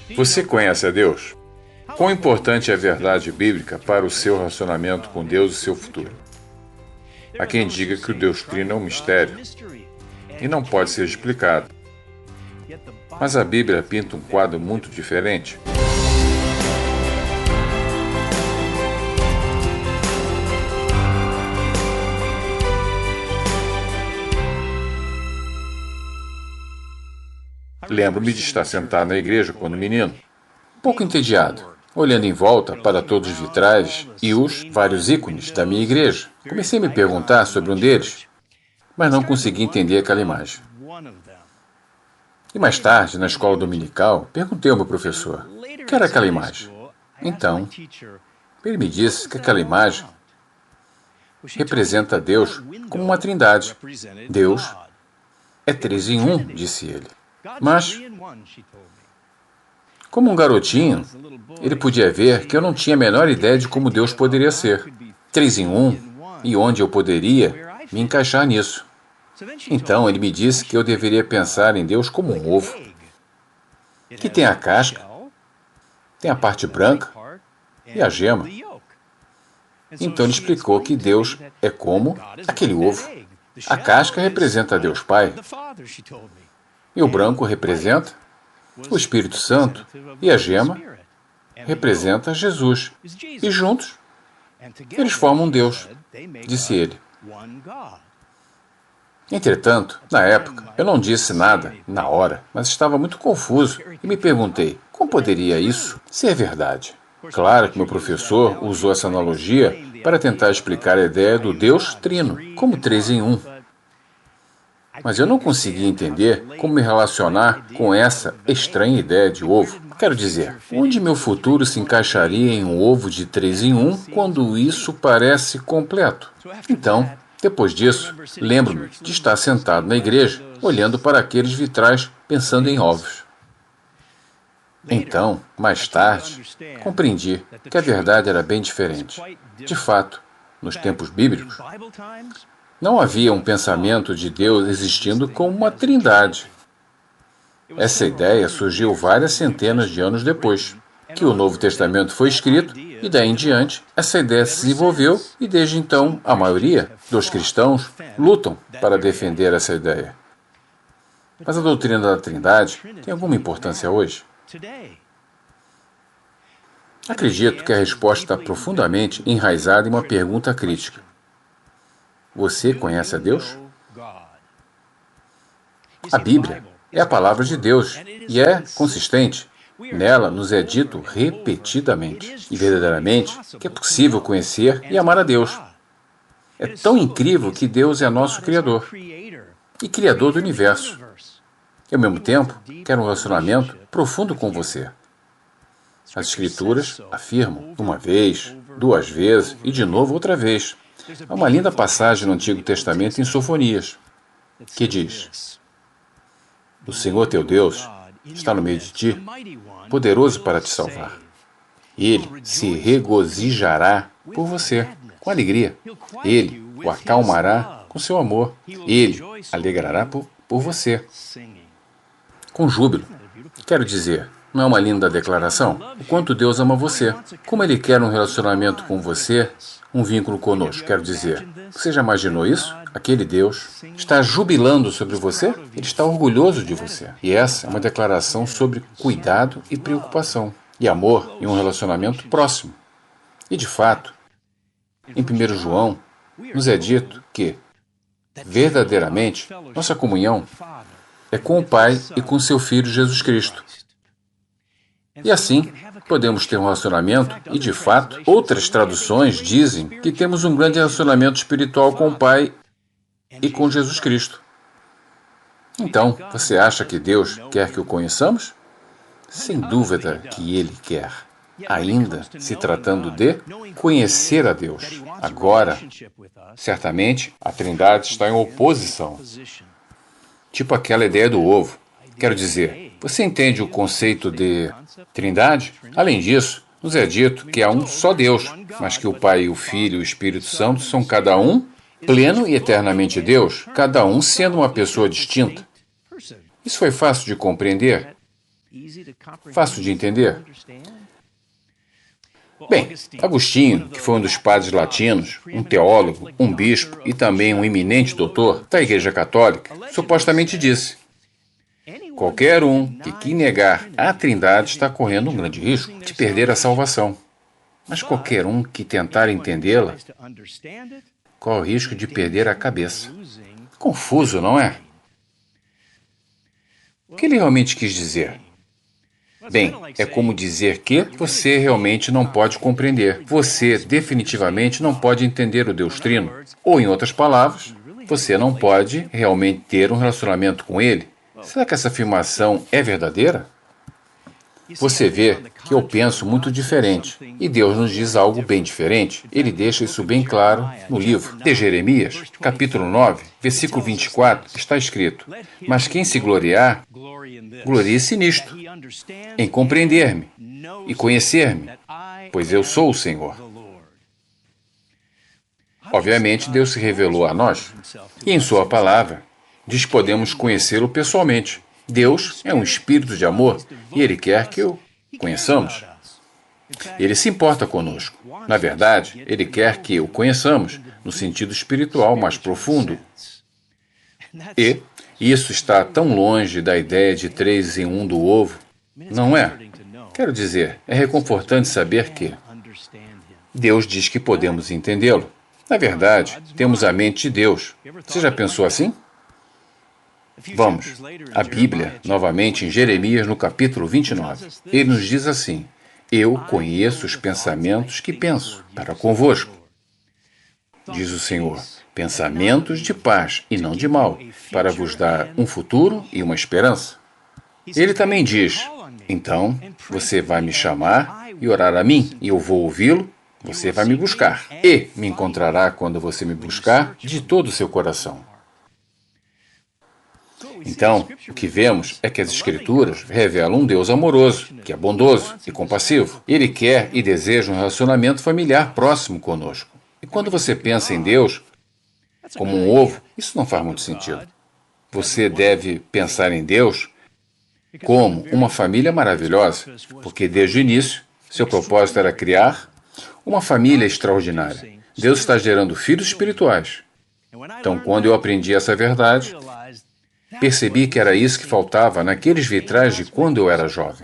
Você conhece a Deus? Quão importante é a verdade bíblica para o seu relacionamento com Deus e seu futuro? Há quem diga que o Deus Trino é um mistério e não pode ser explicado. Mas a Bíblia pinta um quadro muito diferente. Lembro-me de estar sentado na igreja quando menino, um pouco entediado, olhando em volta para todos os vitrais e os vários ícones da minha igreja. Comecei a me perguntar sobre um deles, mas não consegui entender aquela imagem. E mais tarde, na escola dominical, perguntei ao meu professor o que era aquela imagem. Então, ele me disse que aquela imagem representa Deus como uma trindade. Deus é 3 em 1, disse ele. Mas, como um garotinho, ele podia ver que eu não tinha a menor ideia de como Deus poderia ser 3 em 1 e onde eu poderia me encaixar nisso. Então ele me disse que eu deveria pensar em Deus como um ovo, que tem a casca, tem a parte branca e a gema. Então ele explicou que Deus é como aquele ovo. A casca representa Deus Pai, e o branco representa o Espírito Santo, e a gema representa Jesus. E juntos, eles formam Deus, disse ele. Entretanto, na época, eu não disse nada na hora, mas estava muito confuso e me perguntei, como poderia isso ser verdade? Claro que meu professor usou essa analogia para tentar explicar a ideia do Deus Trino, como 3 em 1. Mas eu não conseguia entender como me relacionar com essa estranha ideia de ovo. Quero dizer, onde meu futuro se encaixaria em um ovo de 3 em 1 quando isso parece completo? Então, depois disso, lembro-me de estar sentado na igreja, olhando para aqueles vitrais, pensando em ovos. Então, mais tarde, compreendi que a verdade era bem diferente. De fato, nos tempos bíblicos, não havia um pensamento de Deus existindo como uma trindade. Essa ideia surgiu várias centenas de anos depois que o Novo Testamento foi escrito, e daí em diante essa ideia se desenvolveu e desde então a maioria dos cristãos lutam para defender essa ideia. Mas a doutrina da Trindade tem alguma importância hoje? Acredito que a resposta está profundamente enraizada em uma pergunta crítica. Você conhece a Deus? A Bíblia é a palavra de Deus e é consistente. Nela nos é dito repetidamente e verdadeiramente que é possível conhecer e amar a Deus. É tão incrível que Deus é nosso Criador e Criador do universo. E ao mesmo tempo, quer um relacionamento profundo com você. As Escrituras afirmam uma vez, 2 vezes e de novo outra vez. Há uma linda passagem no Antigo Testamento em Sofonias, que diz: o Senhor teu Deus está no meio de ti, poderoso para te salvar. Ele se regozijará por você, com alegria. Ele o acalmará com seu amor. Ele alegrará por você, com júbilo. Quero dizer, não é uma linda declaração? O quanto Deus ama você. Como Ele quer um relacionamento com você, um vínculo conosco. Quero dizer, você já imaginou isso? Aquele Deus está jubilando sobre você? Ele está orgulhoso de você. E essa é uma declaração sobre cuidado e preocupação. E amor em um relacionamento próximo. E de fato, em 1 João, nos é dito que, verdadeiramente, nossa comunhão é com o Pai e com seu Filho Jesus Cristo. E assim, podemos ter um relacionamento, e de fato, outras traduções dizem que temos um grande relacionamento espiritual com o Pai e com Jesus Cristo. Então, você acha que Deus quer que o conheçamos? Sem dúvida que Ele quer. Ainda se tratando de conhecer a Deus. Agora, certamente, a Trindade está em oposição. Tipo aquela ideia do ovo. Quero dizer, você entende o conceito de Trindade? Além disso, nos é dito que há um só Deus, mas que o Pai, o Filho e o Espírito Santo são cada um pleno e eternamente Deus, cada um sendo uma pessoa distinta. Isso foi fácil de compreender? Fácil de entender? Bem, Agostinho, que foi um dos padres latinos, um teólogo, um bispo e também um eminente doutor da Igreja Católica, supostamente disse: qualquer um que negar a Trindade está correndo um grande risco de perder a salvação. Mas qualquer um que tentar entendê-la corre o risco de perder a cabeça. Confuso, não é? O que ele realmente quis dizer? Bem, é como dizer que você realmente não pode compreender. Você definitivamente não pode entender o Deus Trino. Ou, em outras palavras, você não pode realmente ter um relacionamento com Ele. Será que essa afirmação é verdadeira? Você vê que eu penso muito diferente, e Deus nos diz algo bem diferente. Ele deixa isso bem claro no livro de Jeremias, capítulo 9, versículo 24, está escrito: mas quem se gloriar, glorie-se nisto, em compreender-me e conhecer-me, pois eu sou o Senhor. Obviamente, Deus se revelou a nós, e em sua palavra diz que podemos conhecê-lo pessoalmente. Deus é um espírito de amor e Ele quer que o conheçamos. Ele se importa conosco. Na verdade, Ele quer que o conheçamos no sentido espiritual mais profundo. E isso está tão longe da ideia de 3 em 1 do ovo, não é? Quero dizer, é reconfortante saber que Deus diz que podemos entendê-lo. Na verdade, temos a mente de Deus. Você já pensou assim? Vamos, a Bíblia, novamente em Jeremias, no capítulo 29. Ele nos diz assim: eu conheço os pensamentos que penso para convosco, diz o Senhor, pensamentos de paz e não de mal, para vos dar um futuro e uma esperança. Ele também diz: então você vai me chamar e orar a mim, e eu vou ouvi-lo, você vai me buscar, e me encontrará quando você me buscar de todo o seu coração. Então, o que vemos é que as Escrituras revelam um Deus amoroso, que é bondoso e compassivo. Ele quer e deseja um relacionamento familiar próximo conosco. E quando você pensa em Deus como um ovo, isso não faz muito sentido. Você deve pensar em Deus como uma família maravilhosa, porque desde o início, seu propósito era criar uma família extraordinária. Deus está gerando filhos espirituais. Então, quando eu aprendi essa verdade, percebi que era isso que faltava naqueles vitrais de quando eu era jovem.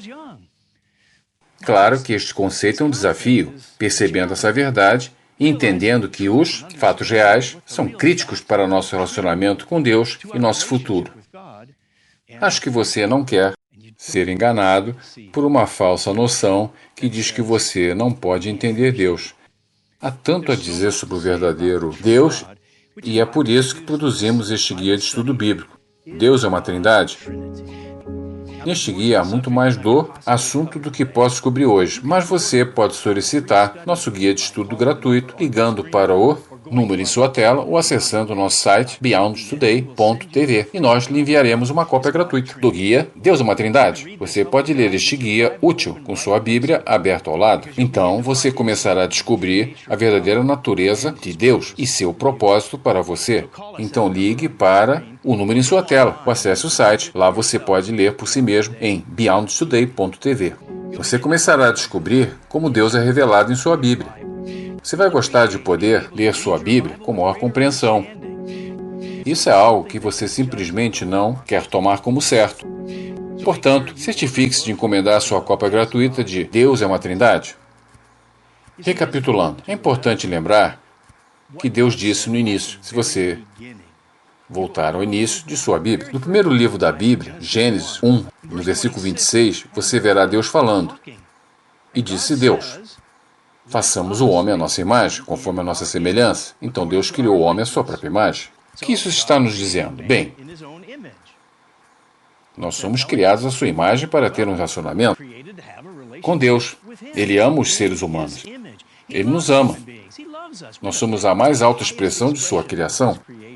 Claro que este conceito é um desafio, percebendo essa verdade e entendendo que os fatos reais são críticos para nosso relacionamento com Deus e nosso futuro. Acho que você não quer ser enganado por uma falsa noção que diz que você não pode entender Deus. Há tanto a dizer sobre o verdadeiro Deus, e é por isso que produzimos este guia de estudo bíblico. Deus é uma trindade? Neste guia há muito mais do assunto do que posso cobrir hoje, mas você pode solicitar nosso guia de estudo gratuito ligando para o número em sua tela ou acessando o nosso site beyondtoday.tv e nós lhe enviaremos uma cópia gratuita do guia Deus é uma Trindade. Você pode ler este guia útil com sua Bíblia aberta ao lado. Então você começará a descobrir a verdadeira natureza de Deus e seu propósito para você. Então ligue para o número em sua tela ou acesse o site. Lá você pode ler por si mesmo em beyondtoday.tv. Você começará a descobrir como Deus é revelado em sua Bíblia. Você vai gostar de poder ler sua Bíblia com maior compreensão. Isso é algo que você simplesmente não quer tomar como certo. Portanto, certifique-se de encomendar sua cópia gratuita de Deus é uma Trindade. Recapitulando, é importante lembrar que Deus disse no início, se você voltar ao início de sua Bíblia. No primeiro livro da Bíblia, Gênesis 1, no versículo 26, você verá Deus falando. E disse Deus: façamos o homem à nossa imagem, conforme a nossa semelhança. Então Deus criou o homem à sua própria imagem. O que isso está nos dizendo? Bem, nós somos criados à sua imagem para ter um relacionamento com Deus. Ele ama os seres humanos. Ele nos ama. Nós somos a mais alta expressão de sua criação.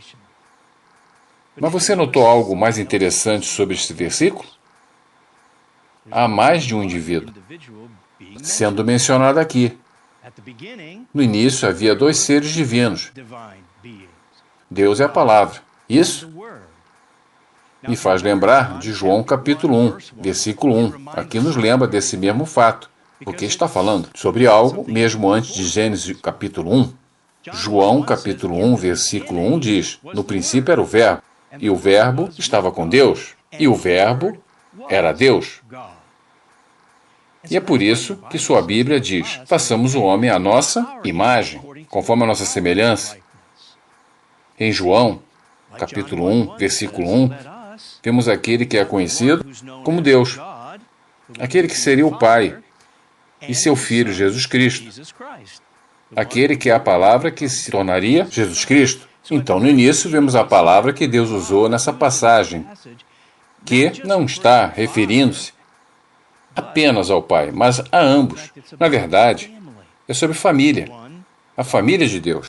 Mas você notou algo mais interessante sobre este versículo? Há mais de um indivíduo sendo mencionado aqui. No início havia 2 seres divinos. Deus é a palavra. Isso Me faz lembrar de João capítulo 1, versículo 1. Aqui nos lembra desse mesmo fato, porque está falando sobre algo mesmo antes de Gênesis capítulo 1. João capítulo 1, versículo 1 diz: no princípio era o Verbo, e o Verbo estava com Deus, e o Verbo era Deus. E é por isso que sua Bíblia diz: façamos o homem à nossa imagem, conforme a nossa semelhança. Em João capítulo 1, versículo 1, vemos aquele que é conhecido como Deus, aquele que seria o Pai, e seu Filho Jesus Cristo, aquele que é a palavra que se tornaria Jesus Cristo. Então, no início, vemos a palavra que Deus usou nessa passagem, que não está referindo-se apenas ao Pai, mas a ambos. Na verdade, é sobre família, a família de Deus.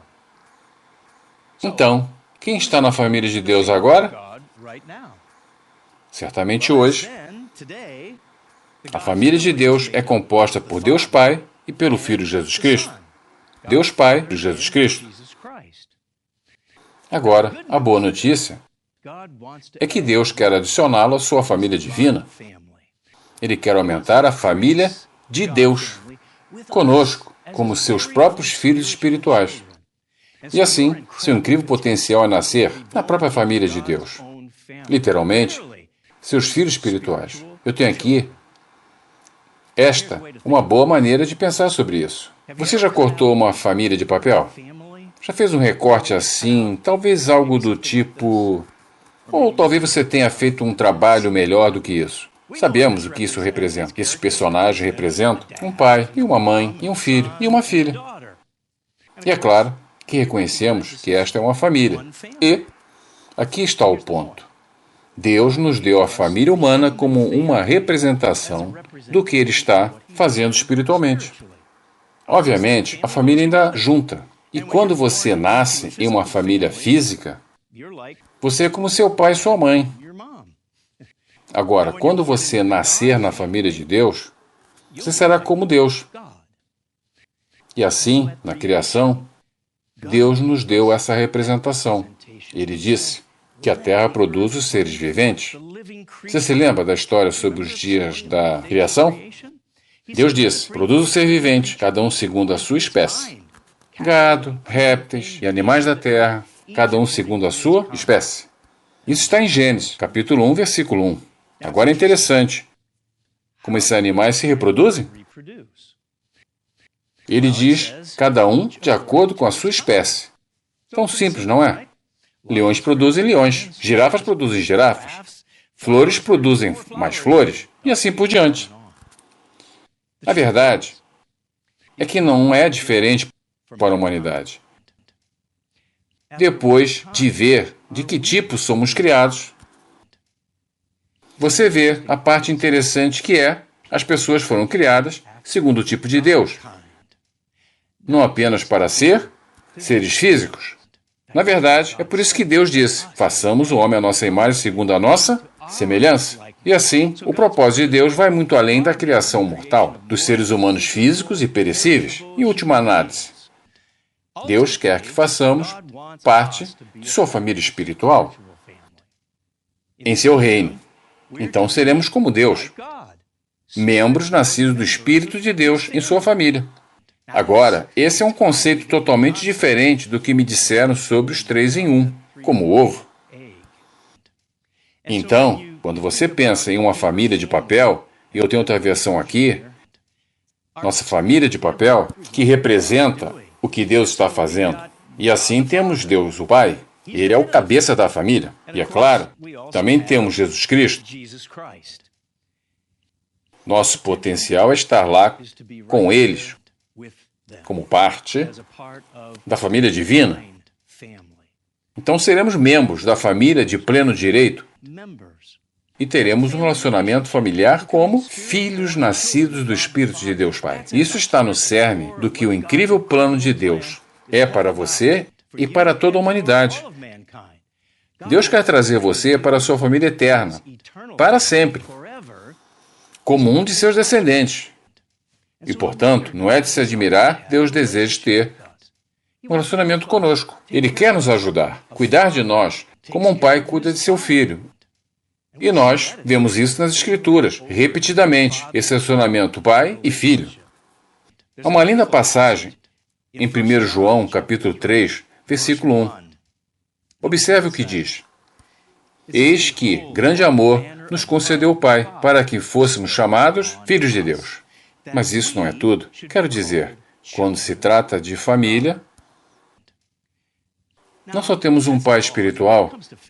Então, quem está na família de Deus agora? Certamente hoje, a família de Deus é composta por Deus Pai e pelo Filho Jesus Cristo. Deus Pai e Jesus Cristo. Agora, a boa notícia é que Deus quer adicioná-lo à sua família divina. Ele quer aumentar a família de Deus conosco, como seus próprios filhos espirituais. E assim, seu incrível potencial é nascer na própria família de Deus. Literalmente, seus filhos espirituais. Eu tenho aqui uma boa maneira de pensar sobre isso. Você já cortou uma família de papel? Já fez um recorte assim, talvez algo do tipo... Ou talvez você tenha feito um trabalho melhor do que isso. Sabemos o que isso representa. Esses personagens representam um pai, e uma mãe, e um filho, e uma filha. E é claro que reconhecemos que esta é uma família. E aqui está o ponto. Deus nos deu a família humana como uma representação do que Ele está fazendo espiritualmente. Obviamente, a família ainda junta. E quando você nasce em uma família física, você é como seu pai e sua mãe. Agora, quando você nascer na família de Deus, você será como Deus. E assim, na criação, Deus nos deu essa representação. Ele disse que a terra produz os seres viventes. Você se lembra da história sobre os dias da criação? Deus disse: produz o ser vivente, cada um segundo a sua espécie. Gado, répteis e animais da terra, cada um segundo a sua espécie. Isso está em Gênesis, capítulo 1, versículo 1. Agora é interessante como esses animais se reproduzem. Ele diz, cada um de acordo com a sua espécie. Tão simples, não é? Leões produzem leões, girafas produzem girafas, flores produzem mais flores, e assim por diante. A verdade é que não é diferente para a humanidade. Depois de ver de que tipo somos criados, você vê a parte interessante que é, as pessoas foram criadas segundo o tipo de Deus. Não apenas para ser seres físicos. Na verdade, é por isso que Deus disse, façamos o homem à nossa imagem segundo a nossa semelhança. E assim, o propósito de Deus vai muito além da criação mortal, dos seres humanos físicos e perecíveis. Em última análise, Deus quer que façamos parte de sua família espiritual, em seu reino. Então seremos como Deus, membros nascidos do Espírito de Deus em sua família. Agora, esse é um conceito totalmente diferente do que me disseram sobre os 3 em 1, como o ovo. Então, quando você pensa em uma família de papel, e eu tenho outra versão aqui, nossa família de papel, que representa o que Deus está fazendo. E assim temos Deus, o Pai. Ele é o cabeça da família. E é claro, também temos Jesus Cristo. Nosso potencial é estar lá com eles, como parte da família divina. Então seremos membros da família de pleno direito e teremos um relacionamento familiar como filhos nascidos do Espírito de Deus Pai. Isso está no cerne do que o incrível plano de Deus é para você e para toda a humanidade. Deus quer trazer você para a sua família eterna, para sempre, como um de seus descendentes. E, portanto, não é de se admirar, Deus deseja ter um relacionamento conosco. Ele quer nos ajudar, cuidar de nós, como um pai cuida de seu filho. E nós vemos isso nas Escrituras, repetidamente, esse relacionamento pai e filho. Há uma linda passagem em 1 João, capítulo 3, versículo 1. Observe o que diz. Eis que grande amor nos concedeu o Pai, para que fôssemos chamados filhos de Deus. Mas isso não é tudo. Quero dizer, quando se trata de família, não só temos um pai espiritual,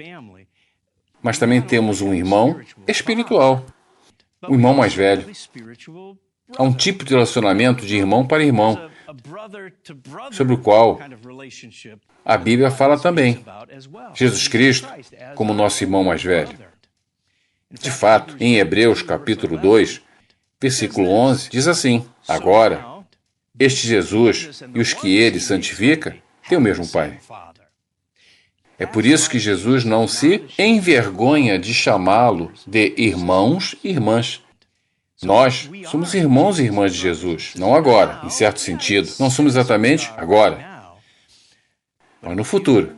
mas também temos um irmão espiritual, um irmão mais velho. Há um tipo de relacionamento de irmão para irmão, sobre o qual a Bíblia fala também. Jesus Cristo, como nosso irmão mais velho. De fato, em Hebreus capítulo 2, versículo 11, diz assim: Agora, este Jesus e os que ele santifica têm o mesmo Pai. É por isso que Jesus não se envergonha de chamá-lo de irmãos e irmãs. Nós somos irmãos e irmãs de Jesus, não agora, em certo sentido. Não somos exatamente agora, mas no futuro.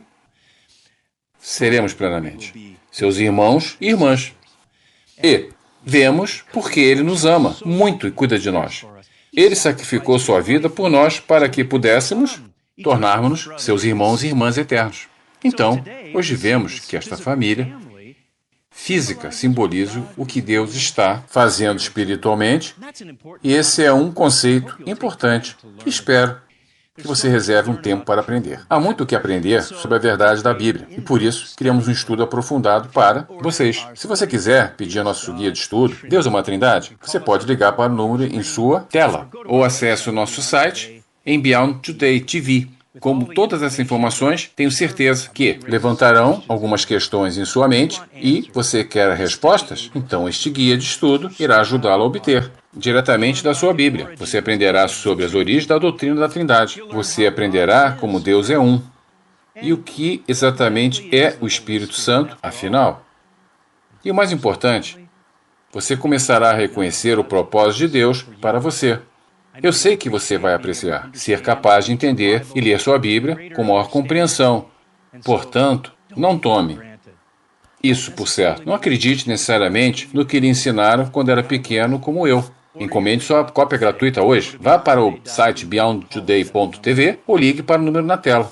Seremos plenamente seus irmãos e irmãs. E vemos porque Ele nos ama muito e cuida de nós. Ele sacrificou sua vida por nós para que pudéssemos tornarmos-nos seus irmãos e irmãs eternos. Então, hoje vemos que esta família física simboliza o que Deus está fazendo espiritualmente, e esse é um conceito importante que espero que você reserve um tempo para aprender. Há muito o que aprender sobre a verdade da Bíblia, e por isso criamos um estudo aprofundado para vocês. Se você quiser pedir nosso guia de estudo, Deus é uma Trindade, você pode ligar para o número em sua tela, ou acesse o nosso site em Beyond Today TV. Como todas essas informações, tenho certeza que levantarão algumas questões em sua mente e você quer respostas? Então este guia de estudo irá ajudá-lo a obter diretamente da sua Bíblia. Você aprenderá sobre as origens da doutrina da Trindade. Você aprenderá como Deus é um e o que exatamente é o Espírito Santo, afinal. E o mais importante, você começará a reconhecer o propósito de Deus para você. Eu sei que você vai apreciar, ser capaz de entender e ler sua Bíblia com maior compreensão. Portanto, não tome isso por certo. Não acredite necessariamente no que lhe ensinaram quando era pequeno, como eu. Encomende sua cópia gratuita hoje. Vá para o site beyondtoday.tv ou ligue para o número na tela.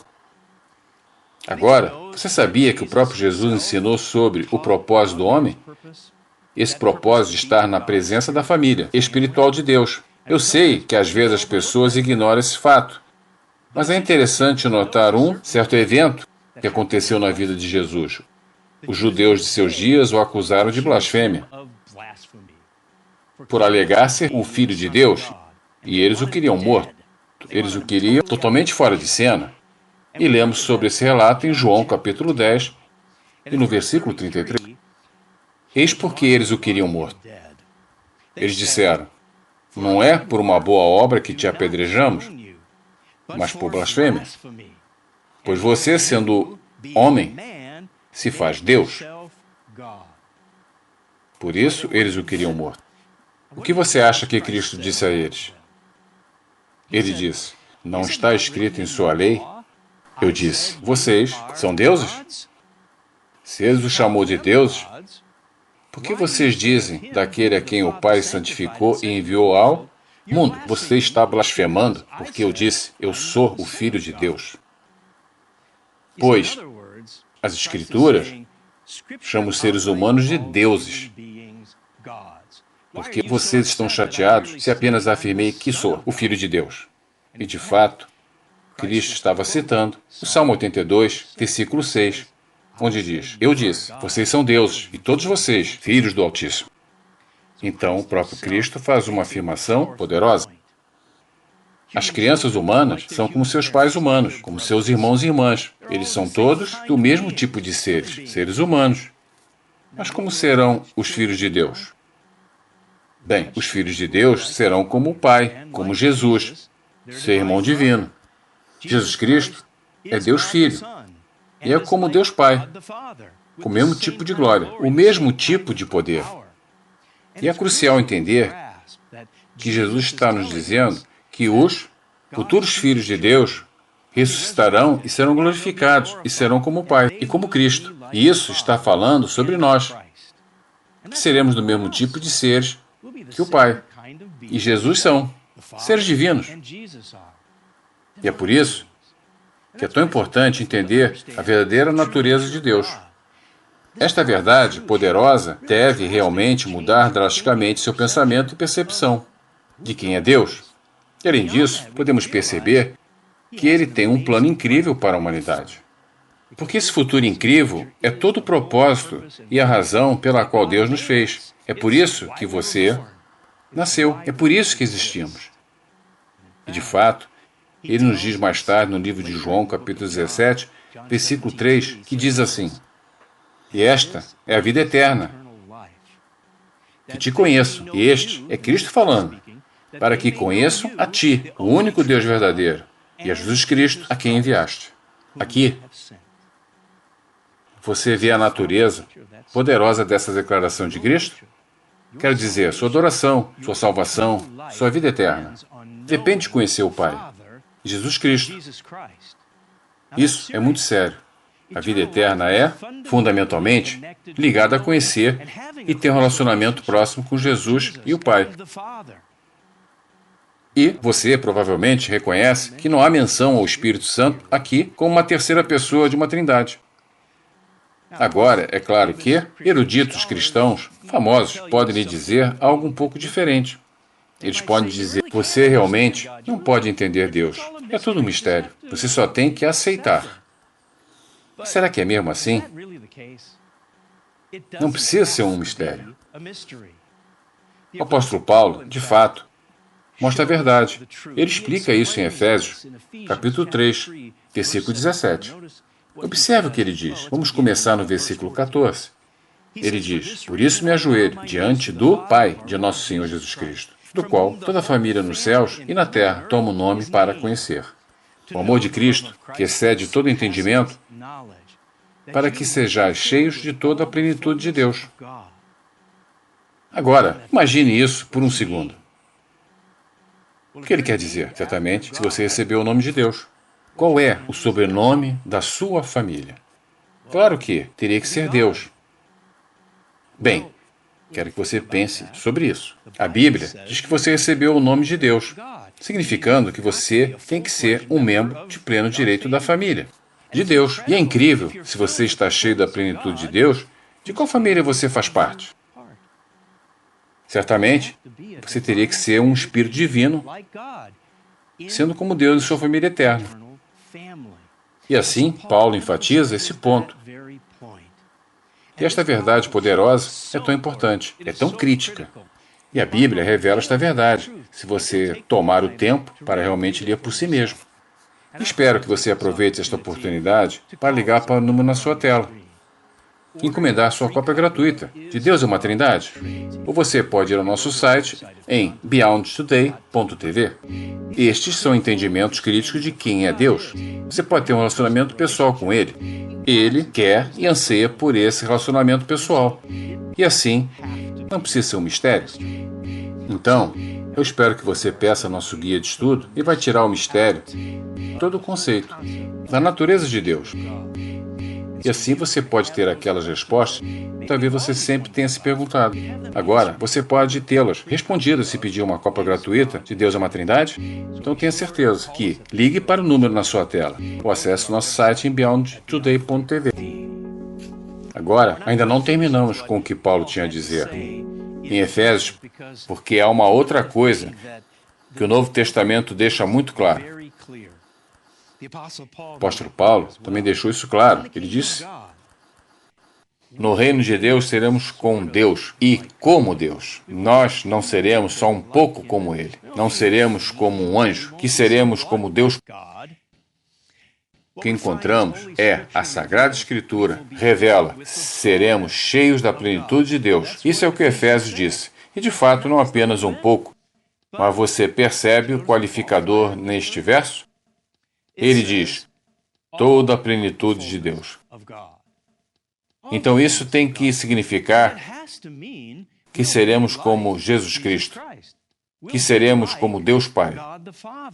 Agora, você sabia que o próprio Jesus ensinou sobre o propósito do homem? Esse propósito de estar na presença da família espiritual de Deus. Eu sei que às vezes as pessoas ignoram esse fato, mas é interessante notar um certo evento que aconteceu na vida de Jesus. Os judeus de seus dias o acusaram de blasfêmia, por alegar ser o Filho de Deus, e eles o queriam morto. Eles o queriam totalmente fora de cena. E lemos sobre esse relato em João capítulo 10, e no versículo 33. Eis porque eles o queriam morto. Eles disseram: Não é por uma boa obra que te apedrejamos, mas por blasfêmia. Pois você, sendo homem, se faz Deus. Por isso, eles o queriam morto. O que você acha que Cristo disse a eles? Ele disse: Não está escrito em sua lei? Eu disse: Vocês são deuses? Se ele os chamou de deuses, por que vocês dizem daquele a quem o Pai santificou e enviou ao mundo? Você está blasfemando, porque eu disse: Eu sou o Filho de Deus. Pois as Escrituras chamam os seres humanos de deuses. Porque vocês estão chateados se apenas afirmei que sou o Filho de Deus. E de fato, Cristo estava citando o Salmo 82, versículo 6, onde diz: Eu disse, vocês são deuses, e todos vocês, filhos do Altíssimo. Então, o próprio Cristo faz uma afirmação poderosa. As crianças humanas são como seus pais humanos, como seus irmãos e irmãs. Eles são todos do mesmo tipo de seres, seres humanos. Mas como serão os filhos de Deus? Bem, os filhos de Deus serão como o Pai, como Jesus, seu irmão divino. Jesus Cristo é Deus Filho, e é como Deus Pai, com o mesmo tipo de glória, o mesmo tipo de poder. E é crucial entender que Jesus está nos dizendo que os futuros filhos de Deus ressuscitarão e serão glorificados, e serão como o Pai, e como Cristo. E isso está falando sobre nós. que seremos do mesmo tipo de seres que o Pai e Jesus são, seres divinos. E é por isso que é tão importante entender a verdadeira natureza de Deus. Esta verdade poderosa deve realmente mudar drasticamente seu pensamento e percepção de quem é Deus. E, além disso, podemos perceber que Ele tem um plano incrível para a humanidade. Porque esse futuro incrível é todo o propósito e a razão pela qual Deus nos fez. É por isso que você nasceu. É por isso que existimos. E, de fato, Ele nos diz mais tarde no livro de João, capítulo 17, versículo 3, que diz assim: E esta é a vida eterna, que te conheço. E este é Cristo falando, para que conheçam a ti, o único Deus verdadeiro, e a Jesus Cristo, a quem enviaste. Aqui, você vê a natureza poderosa dessa declaração de Cristo? Quero dizer, sua adoração, sua salvação, sua vida eterna depende de conhecer o Pai, Jesus Cristo. Isso é muito sério. A vida eterna é, fundamentalmente, ligada a conhecer e ter um relacionamento próximo com Jesus e o Pai. E você provavelmente reconhece que não há menção ao Espírito Santo aqui como uma terceira pessoa de uma trindade. Agora, é claro que eruditos cristãos famosos podem lhe dizer algo um pouco diferente. Eles podem dizer: você realmente não pode entender Deus. É tudo um mistério. Você só tem que aceitar. Será que é mesmo assim? Não precisa ser um mistério. O apóstolo Paulo, de fato, mostra a verdade. Ele explica isso em Efésios, capítulo 3, versículo 17. Observe o que ele diz. Vamos começar no versículo 14. Ele diz: Por isso me ajoelho diante do Pai de nosso Senhor Jesus Cristo, do qual toda a família nos céus e na terra toma o nome para conhecer. O amor de Cristo, que excede todo entendimento, para que sejais cheios de toda a plenitude de Deus. Agora, imagine isso por um segundo. O que ele quer dizer, certamente, se você recebeu o nome de Deus? Qual é o sobrenome da sua família? Claro que teria que ser Deus. Bem, quero que você pense sobre isso. A Bíblia diz que você recebeu o nome de Deus, significando que você tem que ser um membro de pleno direito da família de Deus. E é incrível, se você está cheio da plenitude de Deus, de qual família você faz parte? Certamente, você teria que ser um espírito divino, sendo como Deus em sua família eterna. E assim, Paulo enfatiza esse ponto. E esta verdade poderosa é tão importante, é tão crítica. E a Bíblia revela esta verdade, se você tomar o tempo para realmente ler por si mesmo. Espero que você aproveite esta oportunidade para ligar para o número na sua tela e encomendar sua cópia gratuita de Deus é uma Trindade. Ou você pode ir ao nosso site em beyondtoday.tv. Estes são entendimentos críticos de quem é Deus. Você pode ter um relacionamento pessoal com Ele. Ele quer e anseia por esse relacionamento pessoal. E assim, não precisa ser um mistério. Então, eu espero que você peça nosso guia de estudo e vai tirar o mistério, todo o conceito, da natureza de Deus. E assim você pode ter aquelas respostas que talvez você sempre tenha se perguntado. Agora, você pode tê-las respondidas se pedir uma cópia gratuita de Deus é uma Trindade. Então tenha certeza que ligue para o número na sua tela ou acesse o nosso site em beyondtoday.tv. Agora, ainda não terminamos com o que Paulo tinha a dizer em Efésios, porque há uma outra coisa que o Novo Testamento deixa muito claro. O apóstolo Paulo também deixou isso claro. Ele disse: no reino de Deus seremos com Deus e como Deus. Nós não seremos só um pouco como Ele. Não seremos como um anjo, que seremos como Deus. O que encontramos é a Sagrada Escritura revela: seremos cheios da plenitude de Deus. Isso é o que Efésios disse. E de fato, não apenas um pouco. Mas você percebe o qualificador neste verso? Ele diz: toda a plenitude de Deus. Então isso tem que significar que seremos como Jesus Cristo, que seremos como Deus Pai.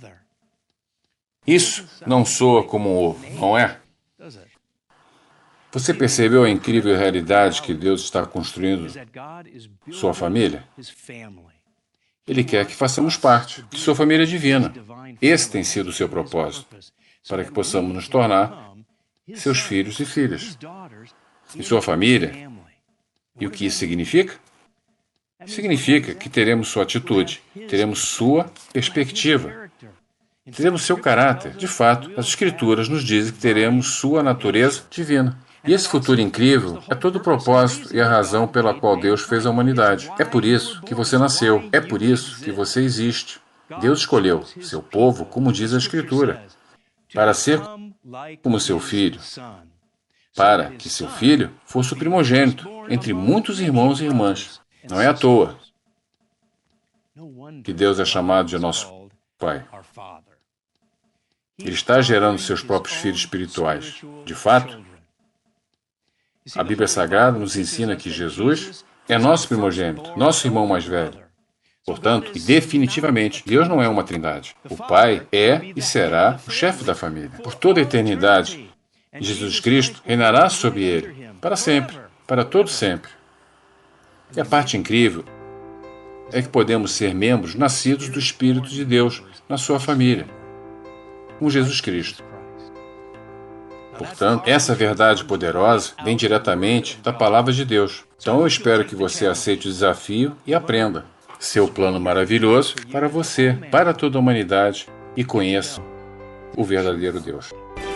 Isso não soa como um ovo, não é? Você percebeu a incrível realidade que Deus está construindo sua família? Ele quer que façamos parte de sua família divina. Esse tem sido o seu propósito, para que possamos nos tornar seus filhos e filhas. E sua família. E o que isso significa? Significa que teremos sua atitude, teremos sua perspectiva, teremos seu caráter. De fato, as Escrituras nos dizem que teremos sua natureza divina. E esse futuro incrível é todo o propósito e a razão pela qual Deus fez a humanidade. É por isso que você nasceu. É por isso que você existe. Deus escolheu seu povo, como diz a Escritura, para ser como seu filho, para que seu filho fosse o primogênito entre muitos irmãos e irmãs. Não é à toa que Deus é chamado de nosso Pai. Ele está gerando seus próprios filhos espirituais. De fato, a Bíblia Sagrada nos ensina que Jesus é nosso primogênito, nosso irmão mais velho. Portanto, e definitivamente, Deus não é uma trindade. O Pai é e será o chefe da família. Por toda a eternidade, Jesus Cristo reinará sobre ele, para sempre, para todo sempre. E a parte incrível é que podemos ser membros nascidos do Espírito de Deus na sua família, com Jesus Cristo. Portanto, essa verdade poderosa vem diretamente da Palavra de Deus. Então eu espero que você aceite o desafio e aprenda seu plano maravilhoso para você, para toda a humanidade, e conheça o verdadeiro Deus.